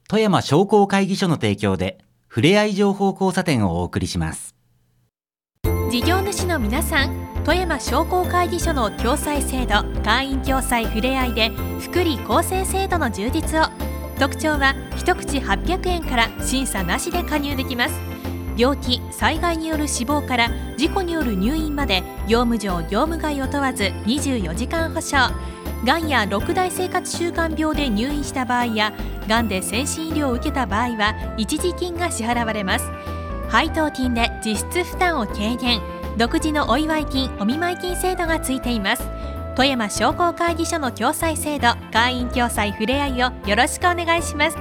富山商工会議所の提供でふれあい情報交差点をお送りします。 事業主の皆さん、富山商工会議所の共済制度、会員共済ふれあいで福利厚生制度の充実を。特徴は一口800円から審査なしで加入できます。病気・災害による死亡から事故による入院まで業務上業務外を問わず24時間保証。がんや6大生活習慣病で入院した場合やがんで先進医療を受けた場合は一時金が支払われます。配当金で実質負担を軽減。独自のお祝い金・お見舞い金制度がついています。富山商工会議所の共済制度、会員共済ふれあいをよろしくお願いします。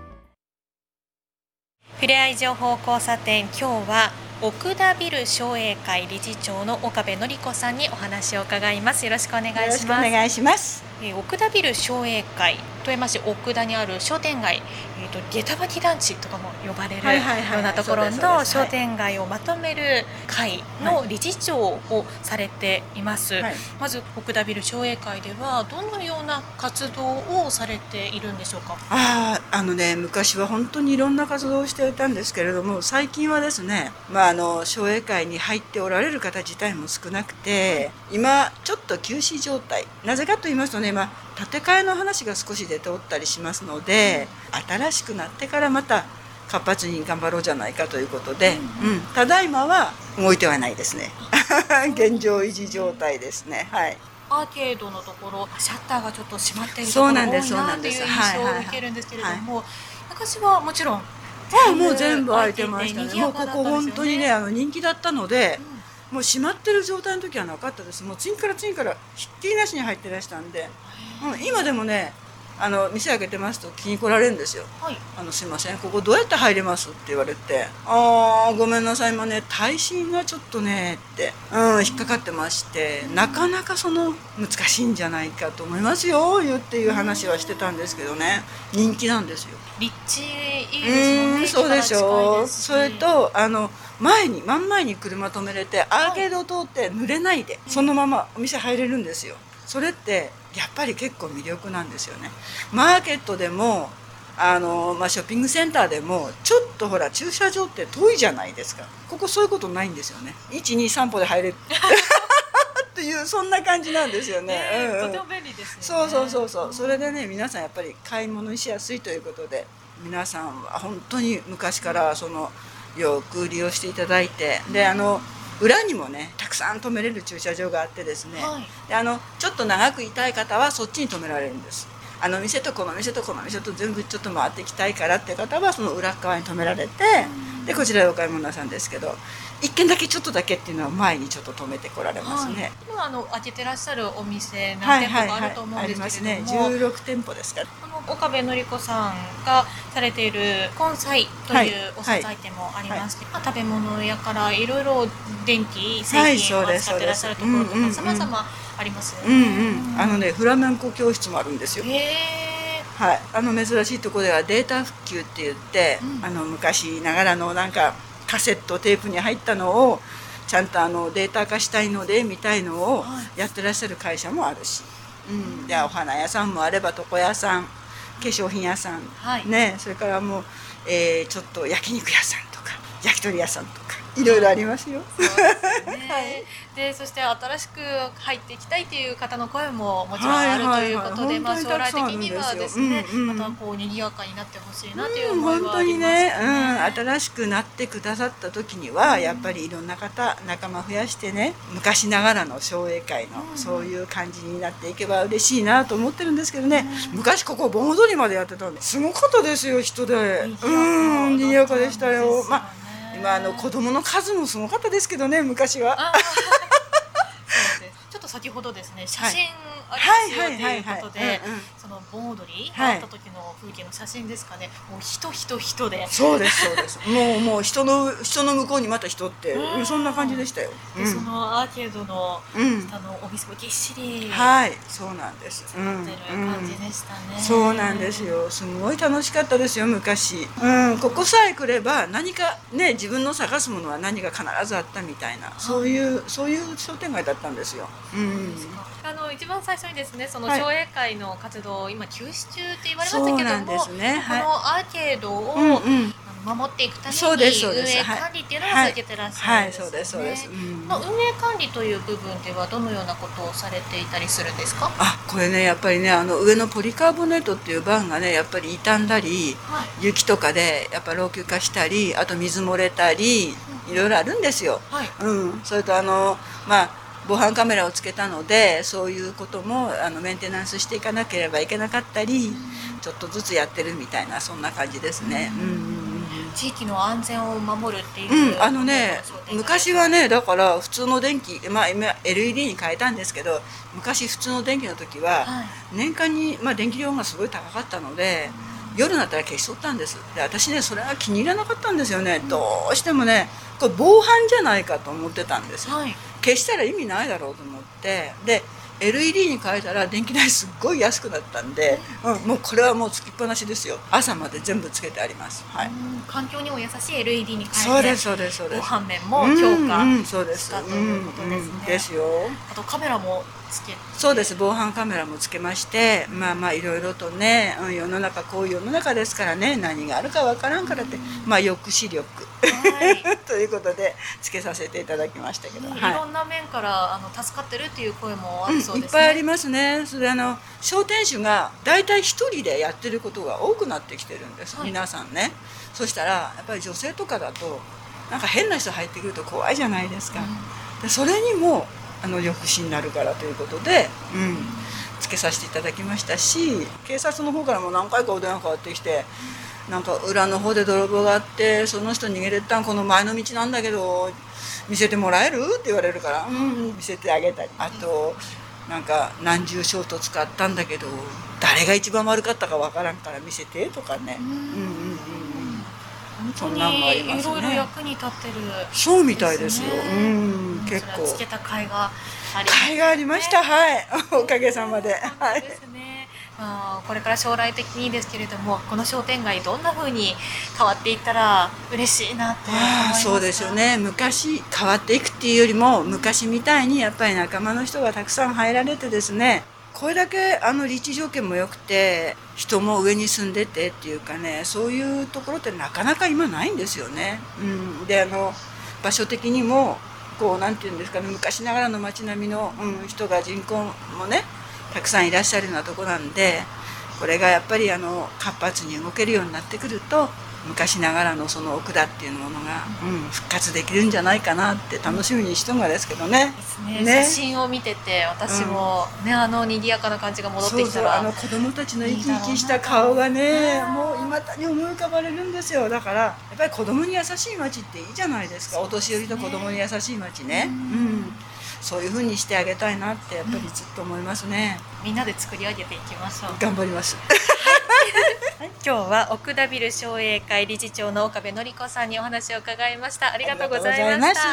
ふれあい情報交差点、今日は奥田ビル商栄会理事長の岡部典子さんにお話を伺います。よろしくお願いします。 よろしくお願いします。 奥田ビル商栄会、富山市奥田にある商店街、下駄履き団地とかも呼ばれるようなところの商店街をまとめる会の理事長をされています、まず奥田ビル商栄会ではどのような活動をされているんでしょうか。 昔は本当にいろんな活動をしていたんですけれども、最近はですね、商栄会に入っておられる方自体も少なくて、今ちょっと休止状態。なぜかと言いますとね、建て替えの話が少し出ておったりしますので、新しくなってからまた活発に頑張ろうじゃないかということで、ただいまは動いてはないですね。現状維持状態ですね。 アーケードのところシャッターがちょっと閉まっているところが多いなという印象を受けるんですけれども、昔はもちろんもう全部開いてましたね。もうここ本当にね、人気だったので、もう閉まってる状態の時はなかったです。もう次からひっきりなしに入ってらしたんで、今でもね、店開けてますと気に来られるんですよ。すいません、ここどうやって入れますって言われて、ごめんなさい、今ね耐震がちょっとねって、引っかかってまして、なかなか難しいんじゃないかと思いますよっていう話はしてたんですけどね、人気なんですよ。 立地いいですもんね。 そうでしょう。それと真ん前に車止めれて、アーケードを通って濡れないで、そのままお店入れるんですよ。それってやっぱり結構魅力なんですよね。マーケットでもショッピングセンターでもちょっとほら駐車場って遠いじゃないですか。ここそういうことないんですよね。1、2、3歩で入れるっていうそんな感じなんですよね。 とても便利ですよね。 そう。それでね、皆さんやっぱり買い物にしやすいということで、皆さんは本当に昔からよく利用していただいて、で裏にもねたくさん止めれる駐車場があってですね、でちょっと長くいたい方はそっちに止められるんです。店とこの店とこの店と全部ちょっと回っていきたいからって方はその裏側に止められて、でこちらでお買い物なさるんですけど、一軒だけちょっとだけっていうのは前にちょっと止めてこられますね。 今開けてらっしゃるお店何店舗かあると思うんですけれども、 ありますね。16店舗ですから。 岡部典子さんがされている根菜というお惣菜店もありまして、食べ物やからいろいろ電気製品を扱ってらっしゃるところとか様々ありますよね。 フラメンコ教室もあるんですよ。珍しいところではデータ復旧って言って、昔ながらのカセットテープに入ったのをちゃんとデータ化したいのでみたいのをやってらっしゃる会社もあるし、でお花屋さんもあれば床屋さん、化粧品屋さん、それからもう、ちょっと焼肉屋さんとか焼き鳥屋さんとかいろいろありますよ。 でそして新しく入っていきたいという方の声ももちろんあるということで、将来的にはですね、また賑やかになってほしいなという思いはありますね。 新しくなってくださった時には、やっぱりいろんな方仲間増やしてね、昔ながらの商栄会のそういう感じになっていけば嬉しいなと思ってるんですけどね。昔ここ盆踊りまでやってたんですごかったですよ、人で。賑やかでしたよ。今子供の数もすごかったですけどね、昔は。 ちょっと先ほどですね、写真ありますよということで、その盆踊りがあった時の風景の写真ですかね。もう人で。 そうです。もう人の向こうにまた人って、そんな感じでしたよ。 でそのアーケードの下のお店もぎっしり。 そうなんです。 詰まってる感じでしたね。 そうなんですよ。すごい楽しかったですよ、昔。ここさえ来れば何かね、自分の探すものは何か必ずあったみたいな、そういう商店街だったんですよ。 一番最初にですね、そのはい商栄会の活動を今休止中って言われましたけども、 そうなんですね。はい。 このアーケードを、 うんうん。 守っていくためにそうですそうです運営管理っていうのをはい続けてらっしゃはい、 るんですよね。 そうですそうです。うんの運営管理という部分ではどのようなことをされていたりするんですか？ これねやっぱりね上のポリカーボネートっていう板がねやっぱり傷んだりはい。 雪とかでやっぱ老朽化したりあと水漏れたりいろいろあるんですよ。 はい。 それと防犯カメラをつけたのでそういうこともメンテナンスしていかなければいけなかったりちょっとずつやってるみたいなそんな感じですね。 地域の安全を守るっていう、 昔はねだから普通の電気、今 LED に変えたんですけど昔普通の電気の時ははい。 年間に、電気量がすごい高かったので夜になったら消しとったんです。で私ねそれが気に入らなかったんですよね。どうしてもねこれ防犯じゃないかと思ってたんですよ。 はい。 消したら意味ないだろうと思ってで LED に変えたら電気代すっごい安くなったんで、もうこれはもうつきっぱなしですよ。朝まで全部つけてあります。はい。 環境にも優しい LED にそう変えてですそうですそうです。 防犯面も強化そうですしたということですね。 ですよ。 あとカメラもつけて、 そうです防犯カメラもつけましていろいろとね、世の中こういう世の中ですからね何があるかわからんからって抑止力はいということでつけさせていただきましたけど、 いろんな面から助かってるっていう声もあるそういっですね。 ぱいありますね。それ商店主が大体一人でやってることが多くなってきてるんです、 はい皆さんね。そしたらやっぱり女性とかだとなんか変な人入ってくると怖いじゃないですか。でそれにも抑止になるからということで、つけさせていただきましたし警察の方からも何回かお電話かかってきてなんか裏の方で泥棒があってその人逃げれたんこの前の道なんだけど見せてもらえるって言われるから見せてあげたりあとなんか何重衝突かあったんだけど誰が一番悪かったかわからんから見せてとかね。 本当にいろいろ役に立ってる、 そうみたいですよ。結構つけた甲斐がありました。はいおかげさまで。はい。 ですね。これから将来的にですけれどもこの商店街どんな風に変わっていったら嬉しいなって思いますか？ そうですよね。昔変わっていくっていうよりも昔みたいにやっぱり仲間の人がたくさん入られてですねこれだけ立地条件も良くて人も上に住んでてっていうかねそういうところってなかなか今ないんですよね。で場所的にもこうなんていうんですかね昔ながらの街並みの、人が人口もねたくさんいらっしゃるようなとこなんでこれがやっぱり活発に動けるようになってくると昔ながらのその奥田っていうものが、復活できるんじゃないかなって楽しみにしてもですけどね。 ですね。写真を見てて私もね賑やかな感じが戻ってきたら子供たちの生き生きした顔がねもう今だに思い浮かばれるんですよ。だからやっぱり子供に優しい街っていいじゃないですか。お年寄りと子供に優しい街ね。そういう風にしてあげたいなってやっぱりずっと思いますね。 みんなで作り上げていきましょう。 頑張ります今日は奥田ビル商栄会理事長の岡部典子さんにお話を伺いました。ありがとうございました。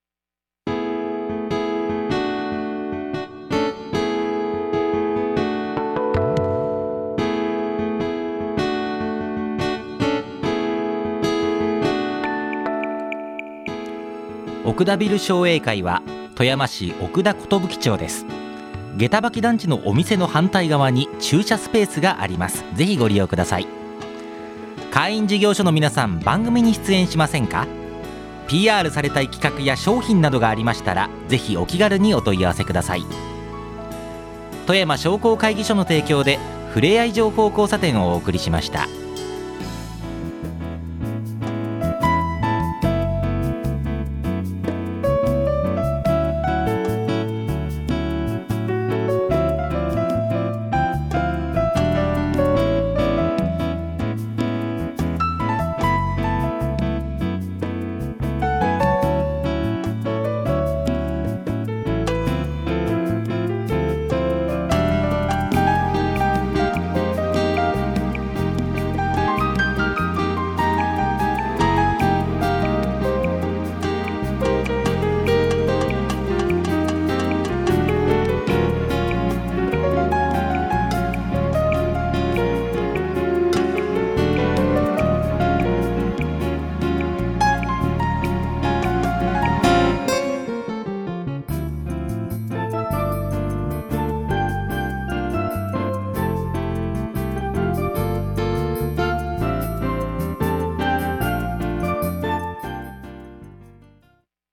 奥田ビル商栄会は富山市奥田寿町です。下駄履団地のお店の反対側に駐車スペースがあります。ぜひご利用ください。会員事業所の皆さん番組に出演しませんか？ PR されたい企画や商品などがありましたらぜひお気軽にお問い合わせください。富山商工会議所の提供でふれあい情報交差点をお送りしました。